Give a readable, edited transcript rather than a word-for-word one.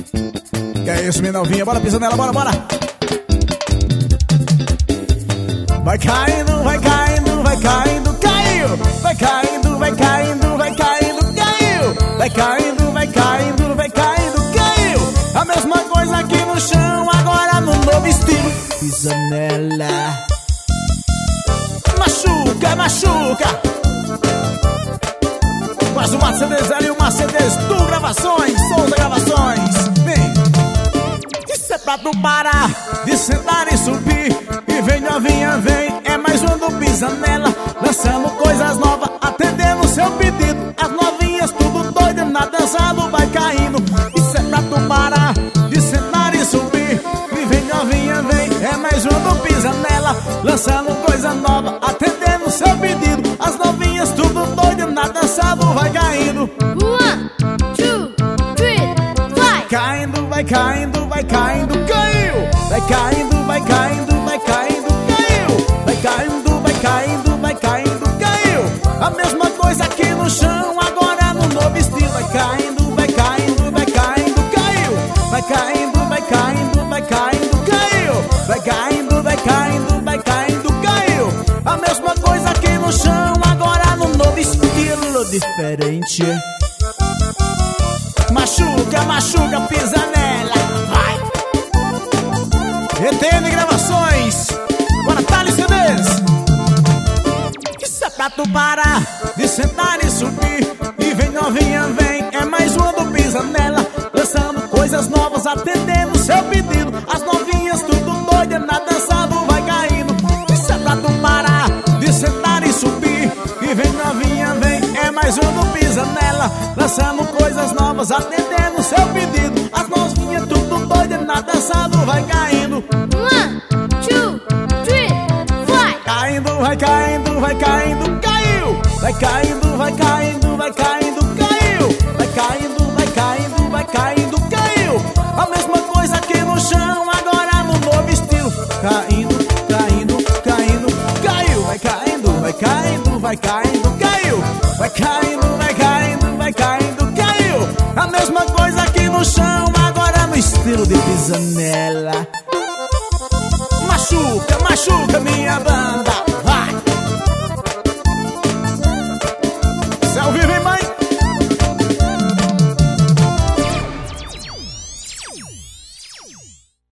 Que é isso, minha novinha, bora pisando nela, bora, bora. Vai caindo, vai caindo, vai caindo, caiu. Vai caindo, vai caindo, vai caindo, caiu. Vai caindo, vai caindo, vai caindo, caiu. A mesma coisa aqui no chão, agora no novo estilo. Pisa nela. Machuca, machuca. Mas o Mercedes L e o Mercedes Tu Gravações, Souza Gravações. Vem. Isso é pra tu parar de sentar e subir. E vem novinha, vem, é mais um do Pisa Nela. Lançando coisas novas, atendendo seu pedido. As novinhas tudo doido, na dança do vai caindo. Isso é pra tu parar de sentar e subir. E vem novinha, vem, é mais um do Pisa Nela. Lançando coisa nova, atendendo seu pedido. As novinhas tudo doido, na dança do vai caindo. 1, 2, 3, vai! Caindo, vai caindo, vai caindo, caiu. Vai caindo, vai caindo, vai caindo, caiu. Vai caindo, vai caindo, vai caindo, caiu. A mesma coisa aqui no chão, agora no novo estilo. Vai caindo, vai caindo, vai caindo, caiu. Vai caindo, vai caindo, vai caindo, caiu. Vai caindo, vai caindo, vai caindo, caiu. A mesma coisa aqui no chão, agora no novo estilo diferente. Machuca, machuca, pisa nela, vai. ETN Gravações, bora Thales CDs. Isso é pra tu parar de sentar e subir. E vem novinha, vem, é mais uma do Pisa Nela. Lançando coisas novas, atendendo seu pedido. As novinhas tudo doida, na dança do vai caindo. Isso é pra tu parar de sentar e subir. E vem novinha, vem, é mais um do Pisa Nela. Lançando coisas novas, atendendo seu pedido. As novinhas tudo doida, na dança do vai caindo. 1, 2, 3, vai! Caindo, vai caindo, vai caindo, caiu. Vai caindo, vai caindo, vai caindo, caiu. Vai caindo, vai caindo, vai caindo, caiu. A mesma coisa aqui no chão, agora no novo estilo. Caindo, caindo, caindo, caiu. Vai caindo, vai caindo, vai caindo, caiu. Vai caindo, vai caindo, vai caindo, caiu. A mesma coisa aqui no chão, agora no estilo de Pisa Nela. Machuca, machuca minha banda.